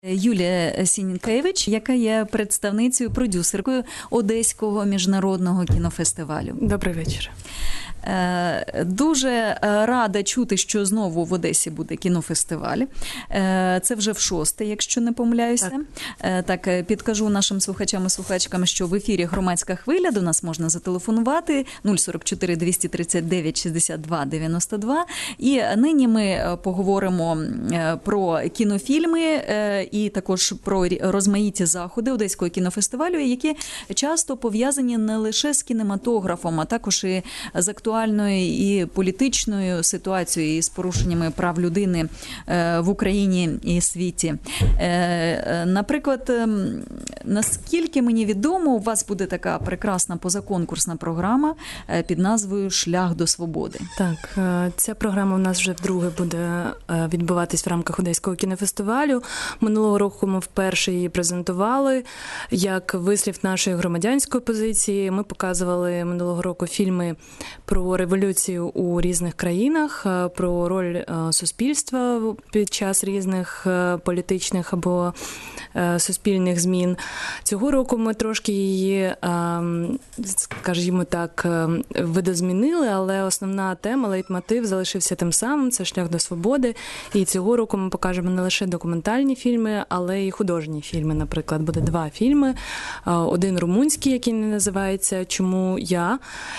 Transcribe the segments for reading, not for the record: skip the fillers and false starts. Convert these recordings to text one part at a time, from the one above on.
Юлія Сінькевич, яка є представницею, продюсеркою Одеського міжнародного кінофестивалю. Добрий вечір. Дуже рада чути, що знову в Одесі буде кінофестиваль. Це вже в 6-й, якщо не помиляюся. Так, підкажу нашим слухачам і слухачкам, що в ефірі «Громадська хвиля», до нас можна зателефонувати 044 239 62 92. І нині ми поговоримо про кінофільми і також про розмаїті заходи Одеського кінофестивалю, які часто пов'язані не лише з кінематографом, а також і з актуальною і політичною ситуацією, і з порушеннями прав людини в Україні і світі. Наприклад, наскільки мені відомо, у вас буде така прекрасна позаконкурсна програма під назвою «Шлях до свободи». Так, ця програма у нас вже вдруге буде відбуватись в рамках Одеського кінофестивалю. Минулого року ми вперше її презентували як вислів нашої громадянської позиції. Ми показували минулого року фільми про революцію у різних країнах, про роль суспільства під час різних політичних або суспільних змін. Цього року ми трошки її, скажімо так, видозмінили, але основна тема, лейтмотив залишився тим самим, це «Шлях до свободи». І цього року ми покажемо не лише документальні фільми, але і художні фільми. Наприклад, буде 2 фільми. Один румунський, який називається «Чому я?».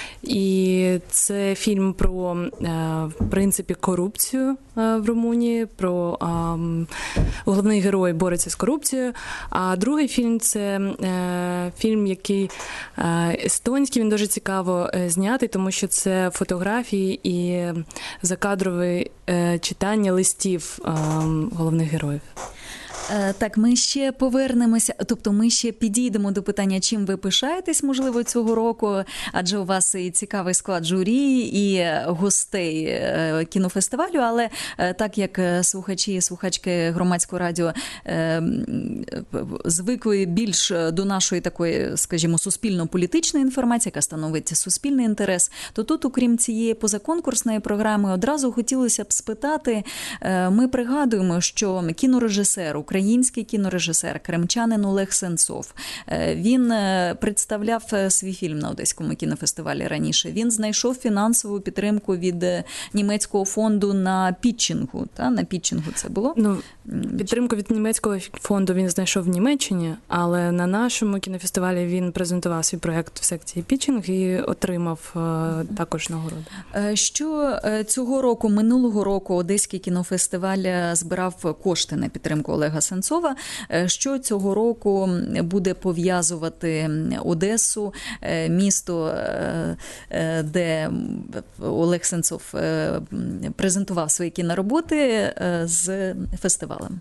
І це фільм про, в принципі, корупцію в Румунії, про головний герой бореться з корупцією. А другий фільм – це фільм, який естонський, він дуже цікаво знятий, тому що це фотографії і закадрове читання листів головних героїв. Так, ми ще повернемося, тобто ми ще підійдемо до питання, чим ви пишаєтесь, можливо, цього року, адже у вас і цікавий склад журі, і гостей кінофестивалю, але так як слухачі і слухачки Громадського радіо звикли більш до нашої такої, скажімо, суспільно-політичної інформації, яка становить суспільний інтерес, то тут, окрім цієї позаконкурсної програми, одразу хотілося б спитати, ми пригадуємо, що кінорежисер, український кінорежисер, кримчанин Олег Сенцов. Він представляв свій фільм на Одеському кінофестивалі раніше. Він знайшов фінансову підтримку від німецького фонду на пітчингу. На пітчингу це було? Підтримку від німецького фонду він знайшов в Німеччині, але на нашому кінофестивалі він презентував свій проєкт в секції пітчинг і отримав також нагороду. Що цього року, минулого року Одеський кінофестиваль збирав кошти на підтримку Олега Сенцова. Що цього року буде пов'язувати Одесу, місто, де Олег Сенцов презентував свої кінороботи, з фестивалем?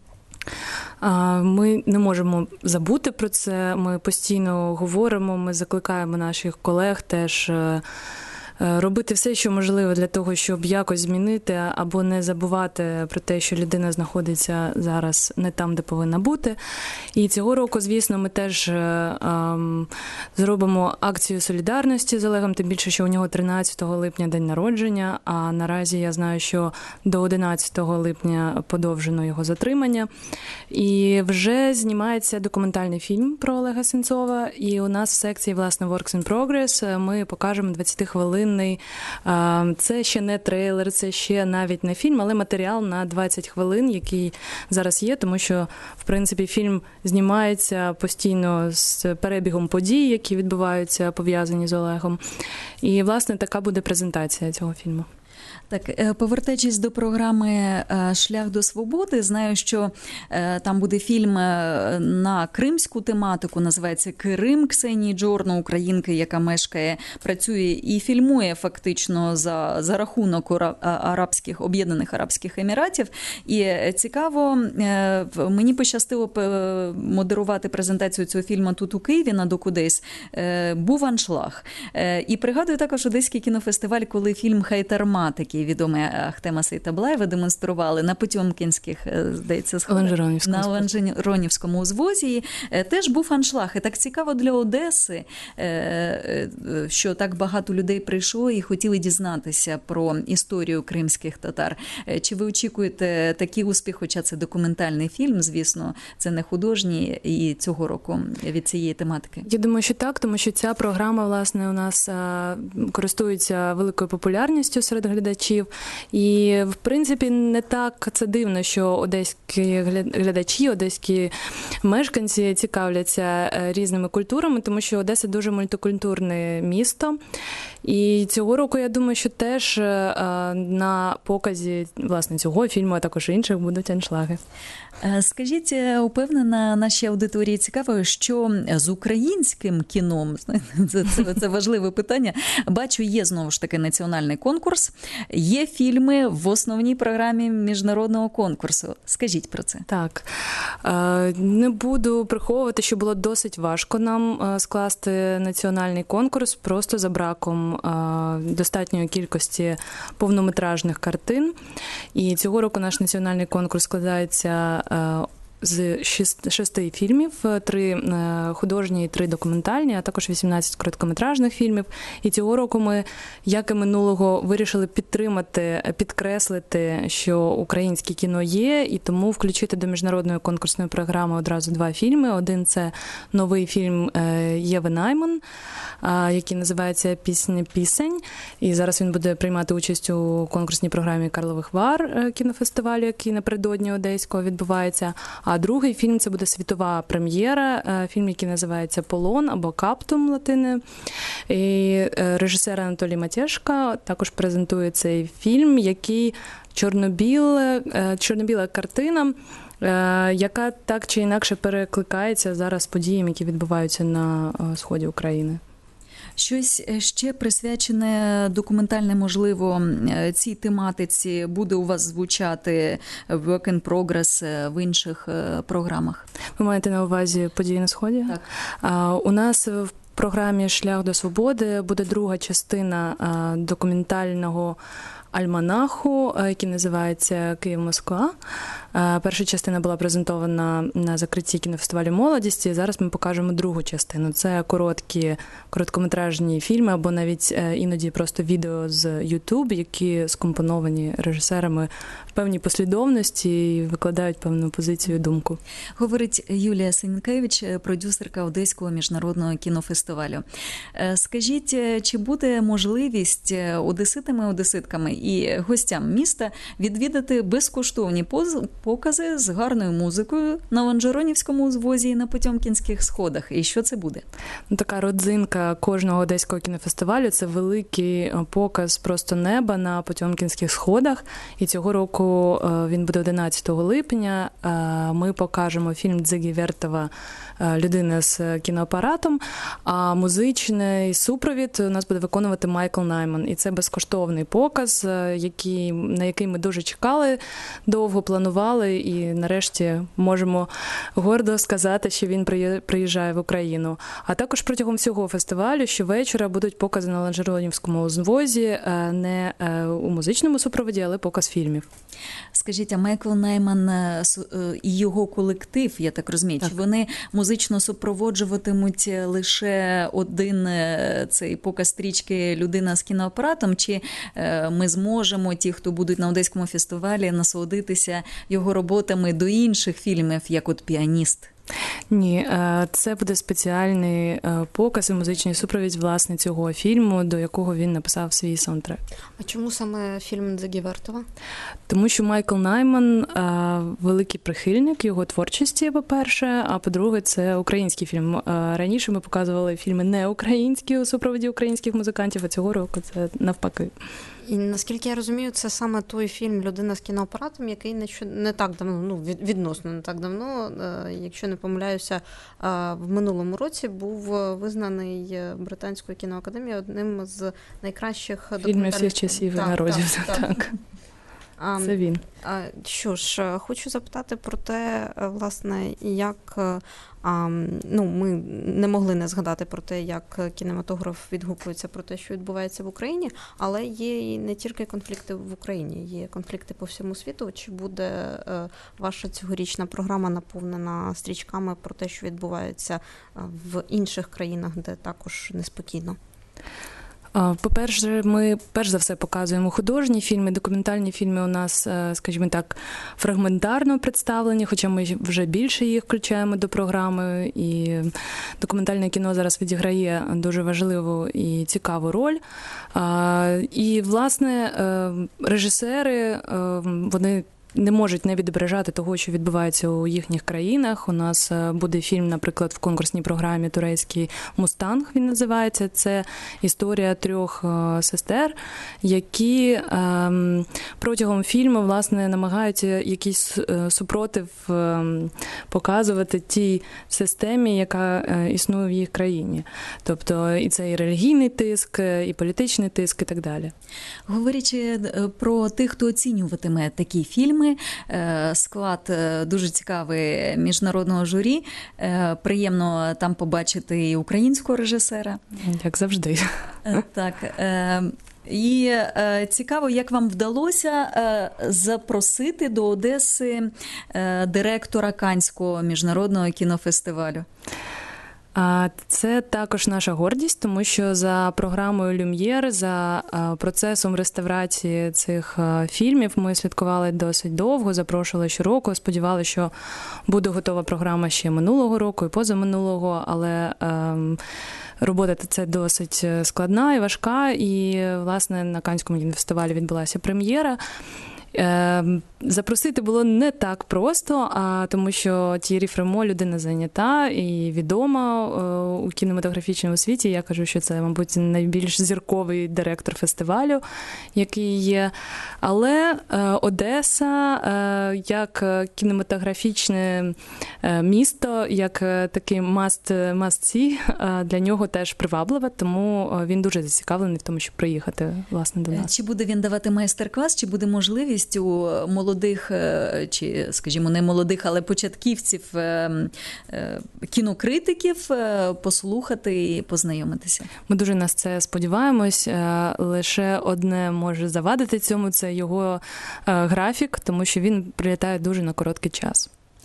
Ми не можемо забути про це, ми постійно говоримо, ми закликаємо наших колег теж робити все, що можливо для того, щоб якось змінити або не забувати про те, що людина знаходиться зараз не там, де повинна бути. І цього року, звісно, ми теж зробимо акцію солідарності з Олегом, тим більше, що у нього 13 липня день народження, а наразі я знаю, що до 11 липня подовжено його затримання. І вже знімається документальний фільм про Олега Сенцова, і у нас в секції, власне, Works in Progress ми покажемо 20-хвилинний. Це ще не трейлер, це ще навіть не фільм, але матеріал на 20 хвилин, який зараз є, тому що, в принципі, фільм знімається постійно з перебігом подій, які відбуваються, пов'язані з Олегом. І, власне, така буде презентація цього фільму. Так, повертаючись до програми «Шлях до свободи», знаю, що там буде фільм на кримську тематику, називається «Крим» Ксенії Джорно, українки, яка мешкає, працює і фільмує фактично за рахунок Об'єднаних Арабських Еміратів. І цікаво, мені пощастило модерувати презентацію цього фільму тут у Києві на Докудейс. Був аншлаг. І пригадую також Одеський кінофестиваль, коли фільм «Хайтарма», такий такий відомий Ахтема Сейтаблаєва демонстрували на Потьомкінських, здається, сходах, на Ланжеронівському узвозі. Теж був аншлаг. І так цікаво для Одеси, що так багато людей прийшло і хотіли дізнатися про історію кримських татар. Чи ви очікуєте такий успіх, хоча це документальний фільм, звісно, це не художній, і цього року від цієї тематики? Я думаю, що так, тому що ця програма, власне, у нас користується великою популярністю серед глядачів. І, в принципі, не так це дивно, що одеські глядачі, одеські мешканці цікавляться різними культурами, тому що Одеса дуже мультикультурне місто. І цього року, я думаю, що теж на показі, власне, цього фільму, а також інших, будуть аншлаги. Скажіть, упевнена, нашій аудиторії цікаво, що з українським кіном, це важливе питання, бачу, є знову ж таки національний конкурс, є фільми в основній програмі міжнародного конкурсу. Скажіть про це. Так. Не буду приховувати, що було досить важко нам скласти національний конкурс просто за браком достатньої кількості повнометражних картин. І цього року наш національний конкурс складається з 6 фільмів, 3 художні і 3 документальні, а також 18 короткометражних фільмів. І цього року ми, як і минулого, вирішили підтримати, підкреслити, що українське кіно є, і тому включити до міжнародної конкурсної програми одразу 2 фільми. Один – це новий фільм Єви Найман, який називається «Пісня пісень». І зараз він буде приймати участь у конкурсній програмі «Карлових Вар» кінофестивалю, який напередодні Одеського відбувається. А другий фільм – це буде світова прем'єра, фільм, який називається «Полон» або «Каптум» латини. І режисер Анатолій Матєшка також презентує цей фільм, який чорно-біла картина, яка так чи інакше перекликається зараз з подіями, які відбуваються на сході України. Щось ще присвячене документальне, можливо, цій тематиці буде у вас звучати в Work in Progress в інших програмах? Ви маєте на увазі події на Сході? Так. У нас в програмі «Шлях до свободи» буде друга частина документального альманаху, який називається «Київ-Москва». Перша частина була презентована на закритті кінофестивалю молодості. Зараз ми покажемо другу частину. Це короткометражні фільми або навіть іноді просто відео з YouTube, які скомпоновані режисерами в певній послідовності і викладають певну позицію і думку. Говорить Юлія Сенкевич, продюсерка Одеського міжнародного кінофестивалю. Скажіть, чи буде можливість одеситами і гостям міста відвідати безкоштовні покази з гарною музикою на Ланжеронівському узвозі і на Потьомкінських сходах? І що це буде? Така родзинка кожного одеського кінофестивалю – це великий показ просто неба на Потьомкінських сходах. І цього року він буде 11 липня. Ми покажемо фільм Дзиги Вертова «Людина з кіноапаратом», а музичний супровід у нас буде виконувати Майкл Найман. І це безкоштовний показ, на який ми дуже чекали, довго планували, і нарешті можемо гордо сказати, що він приїжджає в Україну. А також протягом всього фестивалю щовечора будуть покази на Ланжеронівському узвозі, не у музичному супроводі, але показ фільмів. Скажіть, а Майкл Найман і його колектив, я так розумію, чи вони музично супроводжуватимуть лише один цей показ стрічки «Людина з кіноапаратом», чи ми зможемо, ті, хто будуть на Одеському фестивалі, насолодитися його роботами до інших фільмів, як от «Піаніст»? Ні, це буде спеціальний показ і музичний супровід, власне, цього фільму, до якого він написав свій саундтрек. А чому саме фільм Дзиги Вертова? Тому що Майкл Найман великий прихильник його творчості, по-перше, а по-друге, це український фільм. Раніше ми показували фільми не українські у супроводі українських музикантів, а цього року це навпаки. І наскільки я розумію, це саме той фільм «Людина з кіноапаратом», який не так давно, відносно не так давно, якщо не помиляюся, в минулому році був визнаний Британською кіноакадемією одним з найкращих фільмів всіх часів і народів. Так. Це він. Що ж, хочу запитати про те, власне, як ми не могли не згадати про те, як кінематограф відгукується про те, що відбувається в Україні, але є і не тільки конфлікти в Україні, є конфлікти по всьому світу. Чи буде ваша цьогорічна програма наповнена стрічками про те, що відбувається в інших країнах, де також неспокійно? По-перше, ми перш за все показуємо художні фільми, документальні фільми у нас, скажімо так, фрагментарно представлені, хоча ми вже більше їх включаємо до програми, і документальне кіно зараз відіграє дуже важливу і цікаву роль. І, власне, режисери, вони не можуть не відображати того, що відбувається у їхніх країнах. У нас буде фільм, наприклад, в конкурсній програмі турецький «Мустанг», він називається. Це історія 3 сестер, які протягом фільму, власне, намагаються якийсь супротив показувати тій системі, яка існує в їх країні. Тобто і це і релігійний тиск, і політичний тиск, і так далі. Говорячи про тих, хто оцінюватиме такі фільми, склад дуже цікавий міжнародного журі. Приємно там побачити і українського режисера. Як завжди. Так. І цікаво, як вам вдалося запросити до Одеси директора Каннського міжнародного кінофестивалю? Це також наша гордість, тому що за програмою «Люм'єр», за процесом реставрації цих фільмів ми слідкували досить довго, запрошували щороку, сподівалися, що буде готова програма ще минулого року і позаминулого, але робота це досить складна і важка, і, власне, на Каннському кінофестивалі відбулася прем'єра. Запросити було не так просто, тому що Т'єрі Фремо людина зайнята і відома у кінематографічному світі. Я кажу, що це, мабуть, найбільш зірковий директор фестивалю, який є. Але Одеса, як кінематографічне місто, як такий must see, для нього теж приваблива, тому він дуже зацікавлений в тому, щоб приїхати, власне, до нас. Чи буде він давати майстер-клас, чи буде можливість у молодих, чи, скажімо, не молодих, але початківців, кінокритиків послухати і познайомитися? Ми дуже на це сподіваємось. Лише одне може завадити цьому – це його графік, тому що він прилітає дуже на короткий час.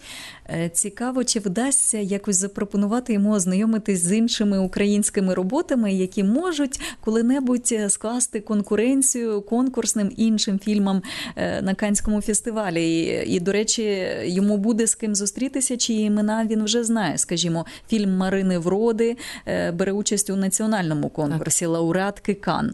Цікаво, чи вдасться якось запропонувати йому ознайомитись з іншими українськими роботами, які можуть коли-небудь скласти конкуренцію конкурсним іншим фільмам на Каннському фестивалі. І, до речі, йому буде з ким зустрітися, чиї імена він вже знає. Скажімо, фільм Марини Вроди бере участь у національному конкурсі лауреатки Кан.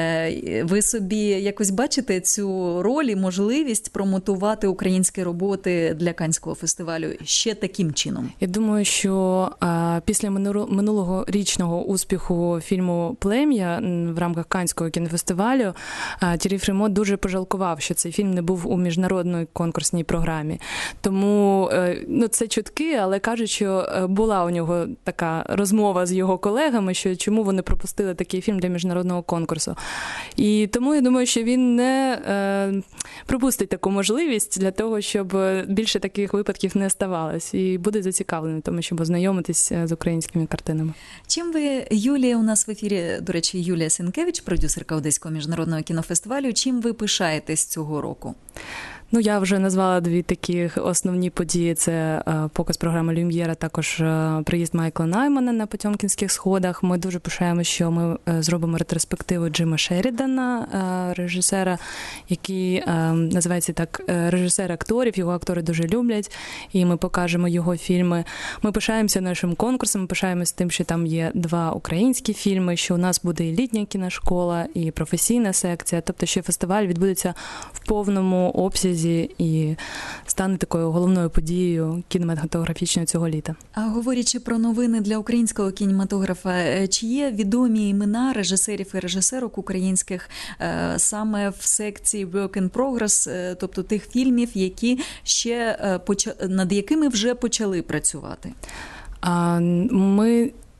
Ви собі якось бачите цю роль і можливість промотувати українські роботи для Каннського фестивалю ще таким чином? Я думаю, що після минулого річного успіху фільму «Плем'я» в рамках Каннського кінофестивалю Т'єрі Фремо дуже пожалкував, що цей фільм не був у міжнародній конкурсній програмі. Тому, це чутки, але кажуть, що була у нього така розмова з його колегами, що чому вони пропустили такий фільм для міжнародного конкурсу. І тому я думаю, що він не пропустить таку можливість для того, щоб більше таких випадків не ставалось. І буде зацікавлений в тому, щоб ознайомитись з українськими картинами. Чим ви, Юлія, у нас в ефірі, до речі, Юлія Сенкевич, продюсерка Одеського міжнародного кінофестивалю, чим ви пишаєтесь цього року? Я вже назвала 2 такі основні події. Це показ програми «Люм'єра», також приїзд Майкла Наймана на Потьомкінських сходах. Ми дуже пишаємося, що ми зробимо ретроспективу Джима Шерідана, режисера, який називається так «Режисер акторів». Його актори дуже люблять, і ми покажемо його фільми. Ми пишаємося нашим конкурсом, ми пишаємося тим, що там є 2 українські фільми, що у нас буде і літня кіношкола, і професійна секція. Тобто, що фестиваль відбудеться в повному обсязі і стане такою головною подією кінематографічною цього літа. А говорячи про новини для українського кінематографа, чи є відомі імена режисерів і режисерок українських саме в секції Work in Progress, тобто тих фільмів, які ще над якими вже почали працювати? Ми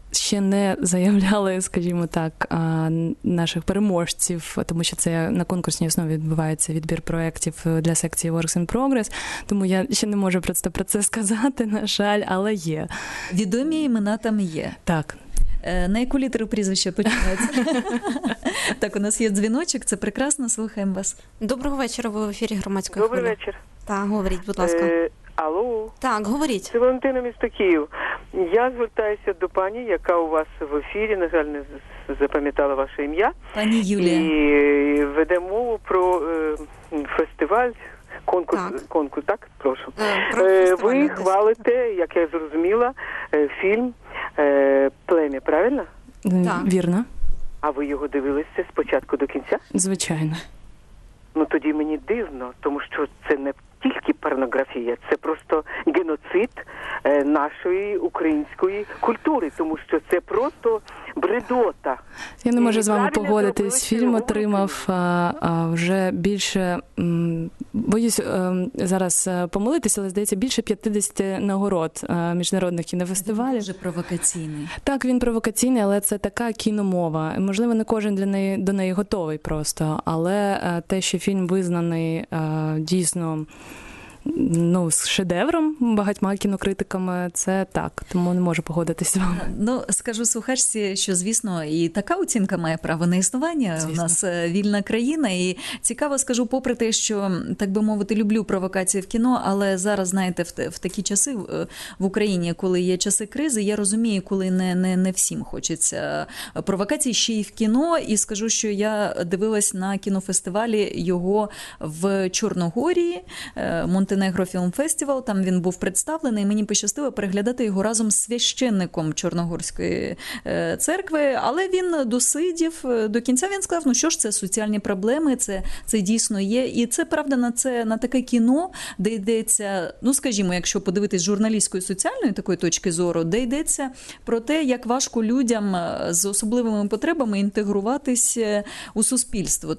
ще не заявляли, скажімо так, наших переможців, тому що це на конкурсній основі відбувається відбір проєктів для секції Works in Progress, тому я ще не можу просто про це сказати, на жаль, але є. Відомі імена там є. Так. На яку літеру прізвища починається? Так, у нас є дзвіночок, це прекрасно, слухаємо вас. Доброго вечора, ви в ефірі Громадської хвилі. Добрий вечір. Так, говоріть, будь ласка. Алло. Так, говоріть. Це Валентина, місто Київ. Я звертаюся до пані, яка у вас в ефірі, на жаль, не запам'ятала ваше ім'я. Пані Юлія. І веде мову про фестиваль, конкурс, так? Прошу. Ви хвалите, як я зрозуміла, фільм «Плем'я», правильно? Так. Вірно. А ви його дивилися спочатку до кінця? Звичайно. Ну тоді мені дивно, тому що це не тільки порнографія, це просто геноцид нашої української культури, тому що це просто бредота. Я не можу з вами погодитись. Фільм отримав вже більше, боюсь зараз помилитися, але, здається, більше 50 нагород міжнародних кінофестивалів. Дуже провокаційний. Так, він провокаційний, але це така кіномова. Можливо, не кожен до неї готовий просто, але те, що фільм визнаний дійсно з шедевром багатьма кінокритиками, це так, тому не можу погодитись з вами. Ну, скажу слухачці, що, звісно, і така оцінка має право на існування. Звісно. У нас вільна країна, і цікаво скажу, попри те, що, так би мовити, люблю провокації в кіно, але зараз, знаєте, в такі часи в Україні, коли є часи кризи, я розумію, коли не всім хочеться провокацій ще й в кіно, і скажу, що я дивилась на кінофестивалі його в Чорногорії, Монтенегро Фільм Фестивал, там він був представлений, і мені пощастило переглядати його разом з священником Чорногорської церкви, але він досидів до кінця, він сказав, ну що ж, це соціальні проблеми, це дійсно є, і це, правда, на таке кіно, де йдеться, ну, скажімо, якщо подивитись з журналістської соціальної такої точки зору, де йдеться про те, як важко людям з особливими потребами інтегруватись у суспільство.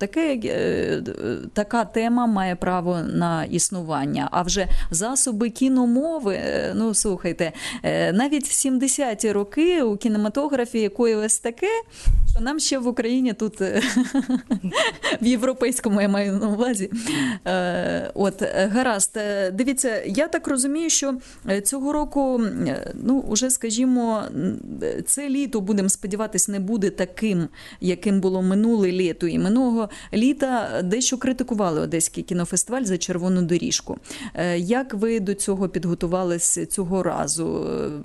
Така тема має право на існування. А вже засоби кіномови, ну, слухайте, навіть в 70-ті роки у кінематографі коїлось таке, що нам ще в Україні тут, в європейському, я маю на увазі. От, гаразд. Дивіться, я так розумію, що цього року, ну, уже, скажімо, це літо, будемо сподіватися, не буде таким, яким було минуле літо. І минулого літа дещо критикували Одеський кінофестиваль за червону доріжку. Як ви до цього підготувалися цього разу?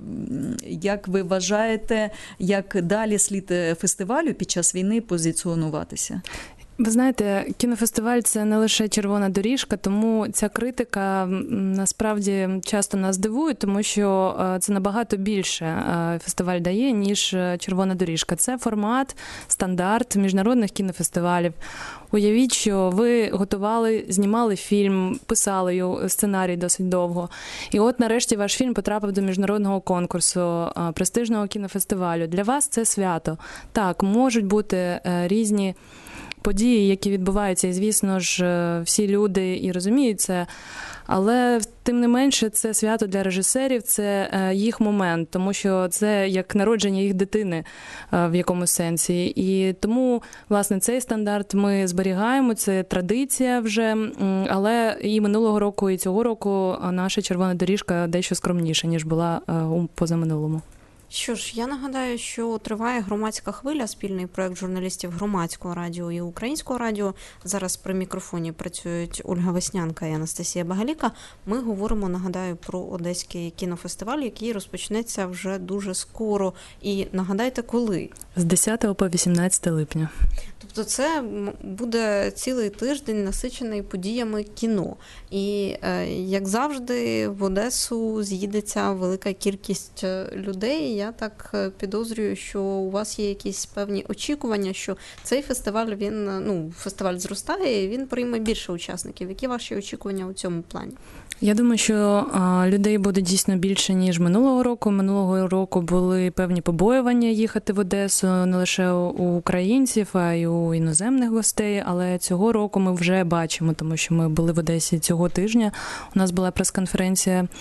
Як ви вважаєте, як далі слід фестивалю під час війни позиціонуватися? Ви знаєте, кінофестиваль – це не лише червона доріжка, тому ця критика насправді часто нас дивує, тому що це набагато більше фестиваль дає, ніж червона доріжка. Це формат, стандарт міжнародних кінофестивалів. Уявіть, що ви готували, знімали фільм, писали його сценарій досить довго. І от нарешті ваш фільм потрапив до міжнародного конкурсу, престижного кінофестивалю. Для вас це свято. Так, можуть бути різні події, які відбуваються, і, звісно ж, всі люди і розуміють це, але тим не менше це свято для режисерів, це їх момент, тому що це як народження їх дитини в якомусь сенсі. І тому, власне, цей стандарт ми зберігаємо, це традиція вже, але і минулого року, і цього року наша червона доріжка дещо скромніша, ніж була у позаминулому. Що ж, я нагадаю, що триває «Громадська хвиля», спільний проєкт журналістів Громадського радіо і Українського радіо. Зараз при мікрофоні працюють Ольга Веснянка і Анастасія Багаліка. Ми говоримо, нагадаю, про Одеський кінофестиваль, який розпочнеться вже дуже скоро. І нагадайте, коли? З 10 по 18 липня. Тобто це буде цілий тиждень насичений подіями кіно. І, як завжди, в Одесу з'їдеться велика кількість людей. Я так підозрюю, що у вас є якісь певні очікування, що цей фестиваль, фестиваль зростає і він прийме більше учасників. Які ваші очікування у цьому плані? Я думаю, що людей буде дійсно більше, ніж минулого року. Минулого року були певні побоювання їхати в Одесу не лише у українців, а й у іноземних гостей. Але цього року ми вже бачимо, тому що ми були в Одесі цього тижня. У нас була прес-конференція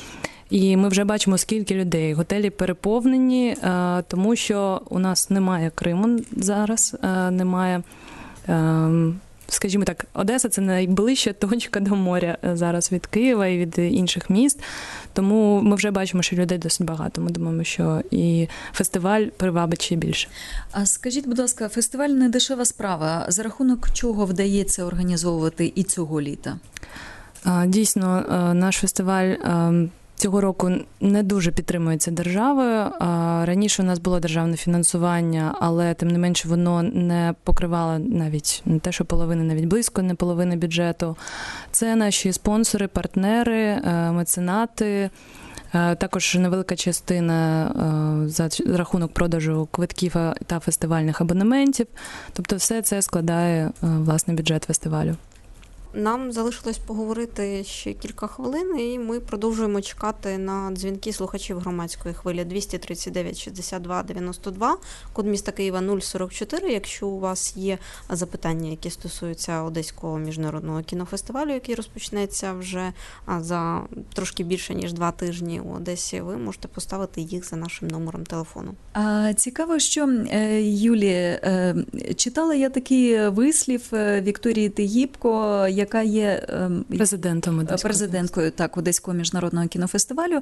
І ми вже бачимо, скільки людей. Готелі переповнені, тому що у нас немає Криму зараз, немає... Скажімо так, Одеса – це найближча точка до моря зараз від Києва і від інших міст. Тому ми вже бачимо, що людей досить багато. Ми думаємо, що і фестиваль привабить ще більше. А скажіть, будь ласка, фестиваль не дешева справа. За рахунок чого вдається організовувати і цього літа? Дійсно, наш фестиваль цього року не дуже підтримується державою. Раніше у нас було державне фінансування, але тим не менше воно не покривало навіть не те, що половини, навіть близько не половини бюджету. Це наші спонсори, партнери, меценати. Також невелика частина за рахунок продажу квитків та фестивальних абонементів. Тобто все це складає, власне, бюджет фестивалю. Нам залишилось поговорити ще кілька хвилин, і ми продовжуємо чекати на дзвінки слухачів громадської хвилі 239 62 92, код міста Києва 044. Якщо у вас є запитання, які стосуються Одеського міжнародного кінофестивалю, який розпочнеться вже за трошки більше, ніж 2 тижні у Одесі, ви можете поставити їх за нашим номером телефону. Цікаво, що, Юлі, читала я такий вислів Вікторії Тегібко, яка є президенткою Одеського міжнародного кінофестивалю.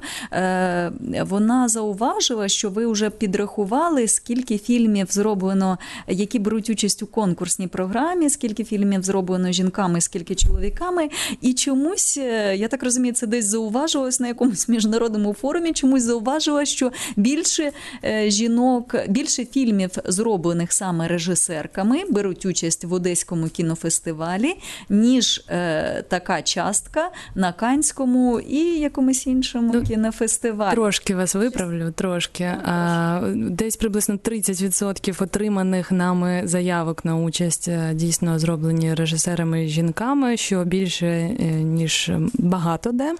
Вона зауважила, що ви вже підрахували, скільки фільмів зроблено, які беруть участь у конкурсній програмі, скільки фільмів зроблено жінками, скільки чоловіками. І чомусь, я так розумію, це десь зауважувалось на якомусь міжнародному форумі, чомусь зауважила, що більше жінок, більше фільмів, зроблених саме режисерками, беруть участь в Одеському кінофестивалі, ніж така частка на Канському і якомусь іншому кінофестивалі. Трошки вас виправлю, трошки. Десь приблизно 30% отриманих нами заявок на участь дійсно зроблені режисерами і жінками, що більше, ніж багато де.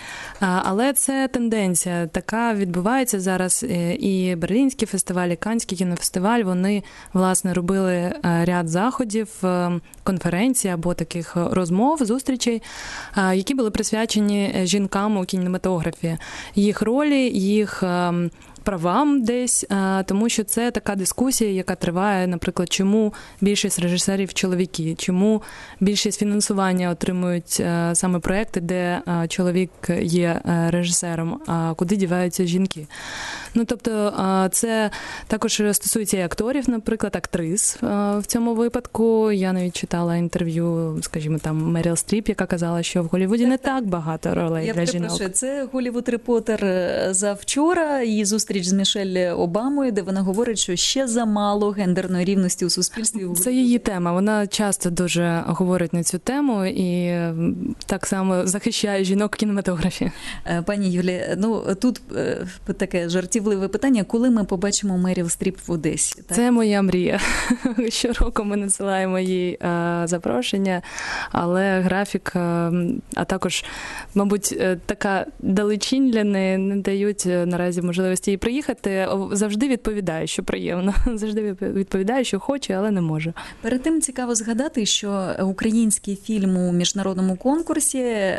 Але це тенденція така відбувається зараз. І Берлінський фестиваль, і Канський кінофестиваль, вони, власне, робили ряд заходів, конференцій або таких розмов, зустрічей, які були присвячені жінкам у кінематографі. Їх ролі, їх правам десь, тому що це така дискусія, яка триває, наприклад, чому більшість режисерів чоловіки, чому більшість фінансування отримують саме проекти, де чоловік є режисером, а куди діваються жінки. Ну, тобто, це також стосується і акторів, наприклад, актрис в цьому випадку. Я навіть читала інтерв'ю, скажімо, там, Меріл Стріп, яка казала, що в Голлівуді не так багато ролей для жінок. Це Голлівуд Репортер завчора, її зустріч з Мішель Обамою, де вона говорить, що ще замало гендерної рівності у суспільстві. Це її тема. Вона часто дуже говорить на цю тему і так само захищає жінок в кінематографі. Пані Юлі, ну тут таке жартівливе питання. Коли ми побачимо Меріл Стріп в Одесі? Так? Це моя мрія. Щороку ми надсилаємо їй запрошення, але графік, а також, мабуть, така далечінь для неї не дають наразі можливості їй приїхати. Завжди відповідає, що приємно. Завжди відповідає, що хоче, але не може. Перед тим цікаво згадати, що український фільм у міжнародному конкурсі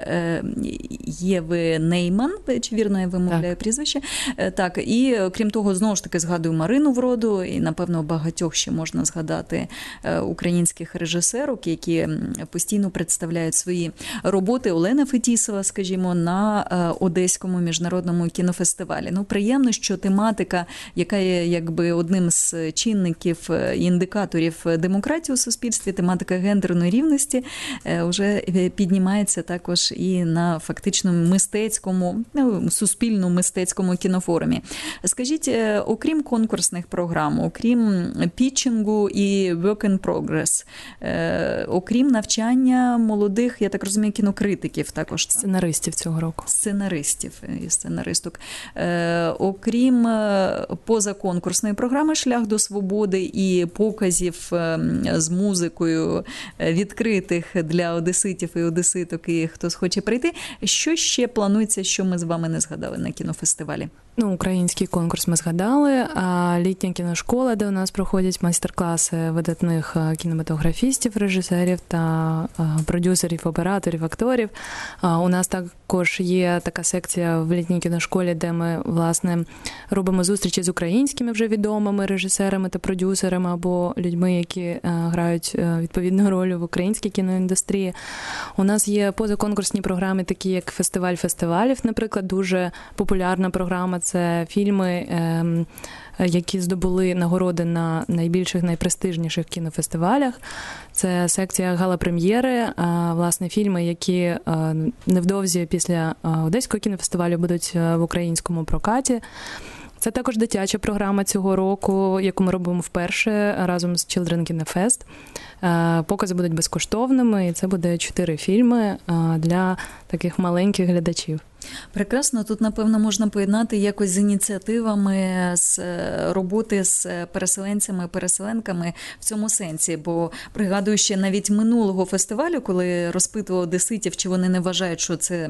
Єви Нейман, чи вірно я вимовляю прізвище, так, і крім того, знову ж таки згадую Марину Вроду, і, напевно, багатьох ще можна згадати українських режисерок, які постійно представляють свої роботи. Олена Фетісова, скажімо, на Одеському міжнародному кінофестивалі. Ну, приємно, що тематика, яка є якби одним з чинників і індикаторів демократії у суспільстві, тематика гендерної рівності, вже піднімається також і на фактично мистецькому, суспільному мистецькому кінофорумі. Скажіть, окрім конкурсних програм, окрім пітчингу і work in progress, окрім навчання молодих, я так розумію, кінокритиків також. Сценаристів цього року. Сценаристів і сценаристок. Окрім позаконкурсної програми «Шлях до свободи» і показів з музикою відкритих для одеситів і одеситок, і хто хоче прийти, що ще планується, що ми з вами не згадали на кінофестивалі? Український конкурс ми згадали, а літня кіношкола, де у нас проходять майстер-класи видатних кінематографістів, режисерів та продюсерів, операторів, акторів. У нас також є така секція в літній кіношколі, де ми, власне, робимо зустрічі з українськими вже відомими режисерами та продюсерами або людьми, які грають відповідну роль в українській кіноіндустрії. У нас є позаконкурсні програми, такі як фестиваль фестивалів, наприклад, дуже популярна програма. Це фільми, які здобули нагороди на найбільших, найпрестижніших кінофестивалях. Це секція гала-прем'єри, власне, фільми, які невдовзі після Одеського кінофестивалю будуть в українському прокаті. Це також дитяча програма цього року, яку ми робимо вперше разом з Children Kino Fest. Покази будуть безкоштовними, і це буде 4 фільми для таких маленьких глядачів. Прекрасно. Тут, напевно, можна поєднати якось з ініціативами, з роботи з переселенцями, переселенками в цьому сенсі. Бо пригадую ще навіть минулого фестивалю, коли розпитував одеситів, чи вони не вважають, що це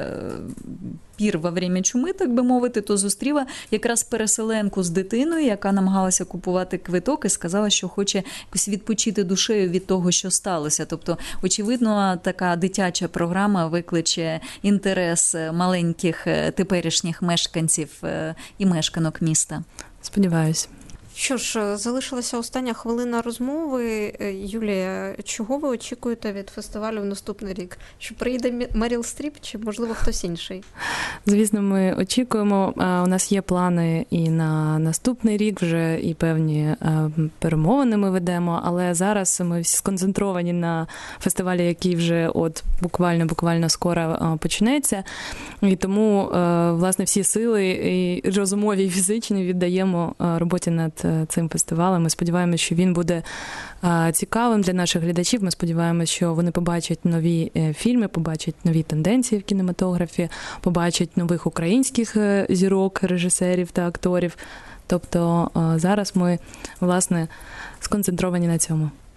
пір во время чуми, так би мовити, то зустріла якраз переселенку з дитиною, яка намагалася купувати квиток і сказала, що хоче якось відпочити душею від того, що сталося. Тобто, очевидно, така дитяча програма викличе інтерес маленьких теперішніх мешканців і мешканок міста. Сподіваюсь. Що ж, залишилася остання хвилина розмови. Юлія, чого ви очікуєте від фестивалю в наступний рік? Що приїде Меріл Стріп чи, можливо, хтось інший? Звісно, ми очікуємо. У нас є плани і на наступний рік вже, і певні перемовини ми ведемо, але зараз ми всі сконцентровані на фестивалі, який вже от буквально скоро почнеться. І тому, власне, всі сили і розумові, і фізичні віддаємо роботі над цим фестивалем. Ми сподіваємося, що він буде цікавим для наших глядачів. Ми сподіваємося, що вони побачать нові фільми, побачать нові тенденції в кінематографі, побачать нових українських зірок, режисерів та акторів. Тобто зараз ми, власне, сконцентровані на цьому.